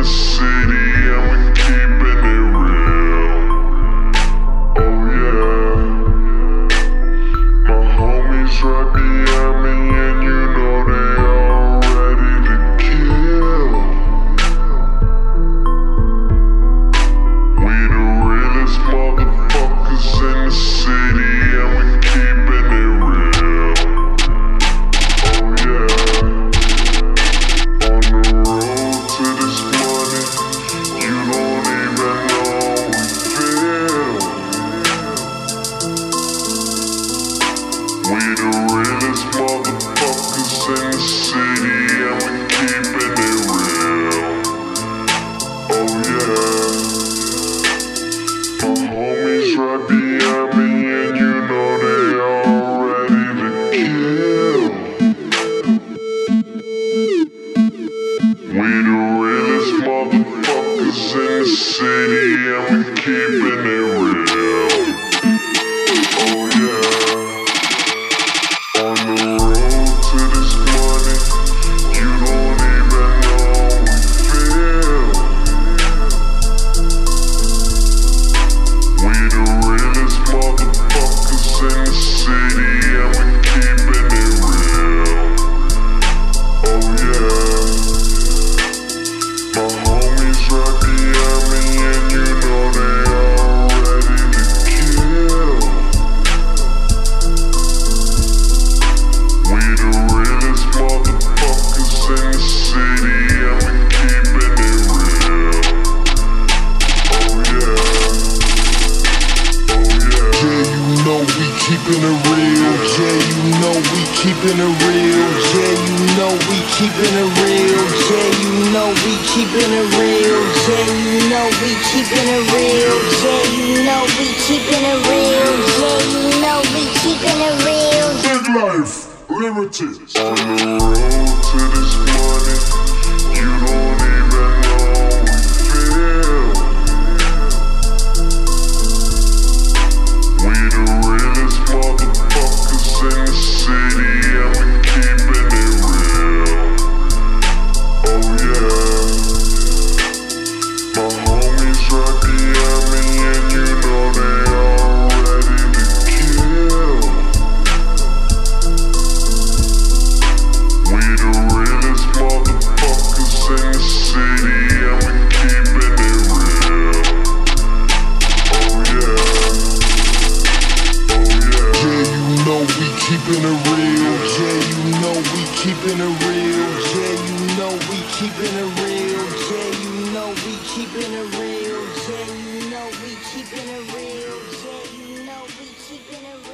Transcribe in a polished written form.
the city and we keeping it real. Oh yeah, my homies right behind me and you know they all ready to kill. We the realest motherfuckers in the city and we keeping it real. Oh yeah, on the road to this money, you don't even know we feel. We the realest motherfuckers in the city and we keeping it real. Oh yeah, my homies right behind me and you know they all ready to kill. We the realest motherfuckers in the city and we keeping it real. Oh yeah, on the road to this money, you don't even know we feel. We the realest motherfuckers in the city and we keeping it real. Oh yeah, my homies right behind me and you know they all ready to kill. We the realest motherfuckers in the city and we keeping it real. Oh yeah, oh yeah. Yeah, you know we keeping it real. Yeah, you know we keeping it real. Yeah, you know we keeping it real. Yeah, you know we keeping it real. Yeah, you know we keeping it real. Yeah, you know we keeping it real. Yeah, you know we keeping it real. Big Life Limited. On the road to this money, you don't even know we feel. We the realest motherfuckers in the city and we keeping it real. Oh yeah, my homies right behind me and you know they all ready to kill. We the realest motherfuckers in the city and we keeping it real. Oh yeah, oh yeah. Yeah, you know we keeping it real. Yeah, you know we keeping it real. Yeah, you know we keeping it real. Yeah, you know we keeping it real. Yeah, you know we keeping it real. Yeah, you know we keeping it real.